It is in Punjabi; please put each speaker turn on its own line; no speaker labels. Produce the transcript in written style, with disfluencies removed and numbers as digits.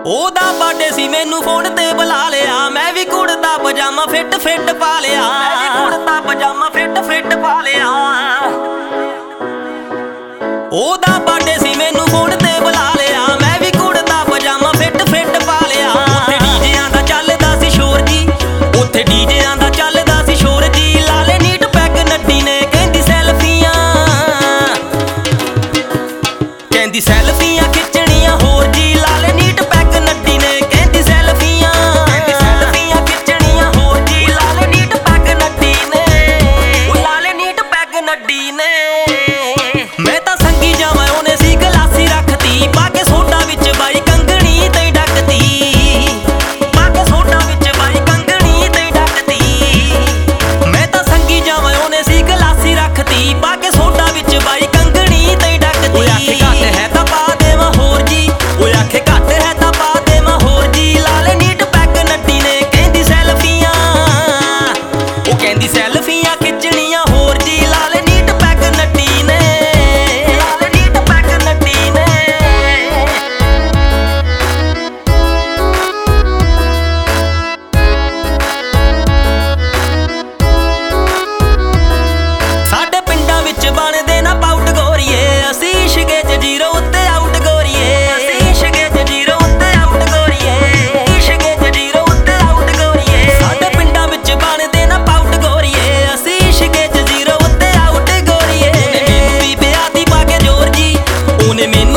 ਉਹਦਾ ਬਰਥਡੇ ਸੀ ਮੈਨੂੰ ਫੋਨ ਤੇ ਬੁਲਾ ਲਿਆ। ਮੈਂ ਵੀ ਕੁੜਤਾ ਪਜਾਮਾ ਫਿੱਟ ਪਾ ਲਿਆ। ਕੁੜਤਾ ਪਜਾਮਾ ਫਿੱਟ ਪਾ ਲਿਆ। ਉਹਦਾ ਬਰਥਡੇ ਸੀ ਮੈਨੂੰ ਫੋਨ ਤੇ ਬੁਲਾ ਲਿਆ। ਮੈਂ ਵੀ ਕੁੜਤਾ ਪਜਾਮਾ ਫਿੱਟ ਪਾ ਲਿਆ। ਉੱਥੇ ਡੀਜਿਆਂ ਦਾ ਚੱਲਦਾ ਸੀ ਸ਼ੋਰ ਜੀ। ਉੱਥੇ ਡੀਜਿਆਂ ਦਾ ਚੱਲਦਾ ਸੀ ਸ਼ੋਰ ਜੀ। ਲਾਲੇ ਨੀਟ ਪੈਗ ਨੱਡੀ ਨੇ ਕਹਿੰਦੀ ਸੈਲਫੀਆਂ ਖਿੱਚਣੀਆਂ ਹੋਰ ਜੀ। ਲਾਲੇ ਨੀਟ ਪੈਗ ਨੱਡੀ ਨੇ ਕਹਿੰਦੀ ਸੈਲਫੀਆਂ ਖਿੱਚਣੀਆਂ ਹੋਰ ਜੀ। ਲਾਲੇ ਨੀਟ ਪੈਗ ਨੱਡੀ ਨੇ ਲਾਲੇ ਨੀਟ ਪੈਗ ਨੱਡੀ ਨੇ। ਮੈਂ ਤਾਂ ਸੰਗੀ ਜਾਵਾਂ ਉਹਨੇ ਸੀ ਗਲਾਸੀ ਰੱਖਤੀ। ਪਾ ਕੇ ਸੋਡਾ ਵਿੱਚ ਬਾਈ ਕੰਗਣੀ ਤੇ ਡੱਕਤੀ। ਪਾ ਕੇ ਸੋਡਾ ਵਿੱਚ ਬਾਈ ਕੰਗਣੀ ਤੇ ਡੱਕਤੀ। ਮੈਂ ਤਾਂ ਸੰਗੀ ਜਾਵਾਂ ਉਹਨੇ ਸੀ ਗਲਾਸੀ ਰੱਖਤੀ। ਪਾ ਕੇ ਸੋਡਾ ਵਿੱਚ ਬਾਈ ਕੰਗਣੀ ਤੇ ਡੱਕਤੀ। ਉਹ ਆਖੇ ਘੱਟ ਹੈ ਤਾਂ ਪਾ ਦੇਵਾਂ ਹੋਰ ਜੀ। ਉਹ ਆਖੇ ਘੱਟ ਹੈ ਤਾਂ ਪਾ ਦੇਵਾਂ ਹੋਰ ਜੀ। ਲਾਲੇ ਨੀਟ ਪੈਗ ਨੱਡੀ ਨੇ ਕਹਿੰਦੀ ਸੈਲਫੀਆਂ ਉਹ ਕਹਿੰਦੀ ਸੈਲਫੀਆਂ ਖਿੱਚਣੀਆਂ ਹੋਰ ਜੀ। ਲਾਲੇ ਨੀਟ ਪੈਗ ਨੱਡੀ ਨੇ ਲਾਲੇ ਨੀਟ ਪੈਗ ਨੱਡੀ ਨੇ। ਸਾਡੇ ਪਿੰਡਾਂ ਵਿੱਚ ਬਣਦੇ ਨਾ ਪਾਊਟ ਗੋਰੀਏ। ਅਸੀਂ ਇਸ਼ਕੇ 'ਚ ਜ਼ੀਰੋ ਉੱਤੇ ਆਊਟ ਗੋਰੀਏ। ਅਸੀਂ ਇਸ਼ਕੇ 'ਚ ਜ਼ੀਰੋ ਉੱਤੇ ਆਊਟ ਗੋਰੀਏ। ਇਸ਼ਕੇ 'ਚ ਜ਼ੀਰੋ ਉੱਤੇ ਆਊਟ ਗੋਰੀਏ। ਸਾਡੇ ਪਿੰਡਾਂ ਵਿੱਚ ਬਣਦੇ ਨਾ ਪਾਊਟ ਗੋਰੀਏ। ਅਸੀਂ ਇਸ਼ਕੇ 'ਚ ਜ਼ੀਰੋ ਉੱਤੇ ਆਊਟ ਗੋਰੀਏ। ਉਹਨੇ ਮੈਨੂੰ ਵੀ ਵਿਆਹ ਦੀ ਪਾ ਕੇ ਜ਼ੋਰ ਜੀ। ਉਹਨੇ ਮੈਨੂੰ